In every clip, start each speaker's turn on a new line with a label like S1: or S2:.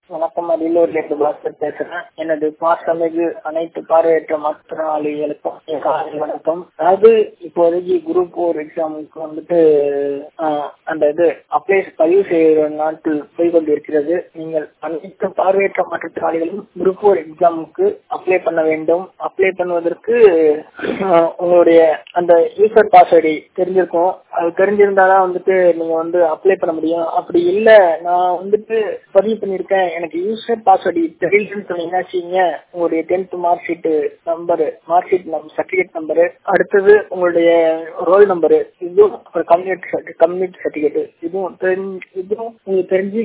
S1: வணக்கம். அரியலூர்ல இருந்து பாஸ்கர் பேசுறேன். எனது பாசமிகு அனைத்து பார்வையற்ற மாற்றுத்திறனாளிகளுக்கும் காலை வணக்கம். அதாவது இப்போதைக்கு குரூப் 4 எக்ஸாமுக்கு வந்துட்டு அந்த இது அப்ளை பதிவு செய்கிற நாட்கள் போய்கொண்டிருக்கிறது. நீங்கள் அனைத்து பார்வையற்ற மாற்றுத்திறனாளிகளும் குரூப் 4 எக்ஸாமுக்கு அப்ளை பண்ண வேண்டும். அப்ளை பண்ணுவதற்கு உங்களுடைய அந்த யூசர் பாஸ்வேர்டை தெரிஞ்சிருக்கும். அது தெரிஞ்சிருந்தாதான் வந்துட்டு நீங்க வந்து அப்ளை பண்ண முடியும். அப்படி இல்ல நான் வந்துட்டு பதிவு பண்ணிருக்கேன், எனக்கு யூசர் பாஸ்வேர்டு தெரியலன்னு சொன்னீங்கன்னா வச்சுக்கீங்க, உங்களுடைய 10th mark sheet number, certificate number, அடுத்தது உங்களுடைய ரோல் நம்பர், இதுவும் கம்யூனிட்டி சர்டிபிகேட், இதுவும் உங்களுக்கு தெரிஞ்சு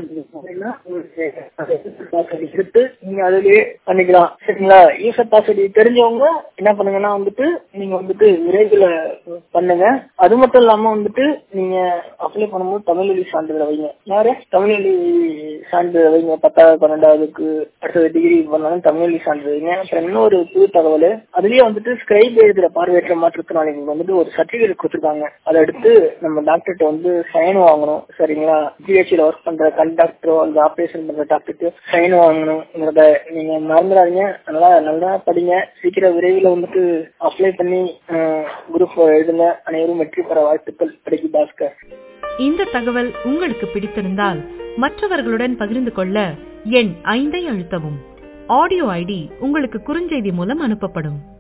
S1: எடுத்து நீங்க அதுலயே பண்ணிக்கலாம். சரிங்களா? யூசர் பாஸ்வேர்டு தெரிஞ்சவங்க என்ன பண்ணுங்கன்னா வந்துட்டு நீங்க வந்துட்டு விரைவில் பண்ணுங்க. அது மட்டும் இல்லாம வந்துட்டு நீங்க அப்ளை பண்ணும்போது தமிழ் வழி சான்றிதழ் வைங்க. யாரு தமிழ் வழி சான்றிதழ் வைங்க. 10வது 12வதுக்கு அடுத்தது டிகிரி பண்ணாலும் தமிழ் வழி சான்றிதழ் வைங்க. அப்புறம் இன்னொரு புது தகவல், அதுலயே வந்துட்டு ஸ்கிரைப் எழுதுற பார்வையற்ற மாற்றுத்திறனாளிகள் வந்துட்டு ஒரு சர்டிபிகேட் கொடுத்துருக்காங்க. அதை எடுத்து நம்ம டாக்டர்கிட்ட வந்து சைன் வாங்கணும். சரிங்களா? ஜிஹெச்ல ஒர்க் பண்ற கண்டாக்டரோ அந்த ஆபரேஷன் பண்ற டாக்டருக்கு சைன் வாங்கணும். நீங்க மறந்துடாதீங்க. நல்லா படிங்க. சீக்கிரம் விரைவில் வந்துட்டு அப்ளை பண்ணி குரூப் எழுதுங்க. அனைவரும் வெற்றி பெற வாழ்த்துக்கள். படிக்கு பாஸ்கர்.
S2: இந்த தகவல் உங்களுக்கு பிடித்திருந்தால் மற்றவர்களுடன் பகிர்ந்து கொள்ள எண் 5 அழுத்தவும். ஆடியோ ஐடி உங்களுக்கு குறுஞ்செய்தி மூலம் அனுப்பப்படும்.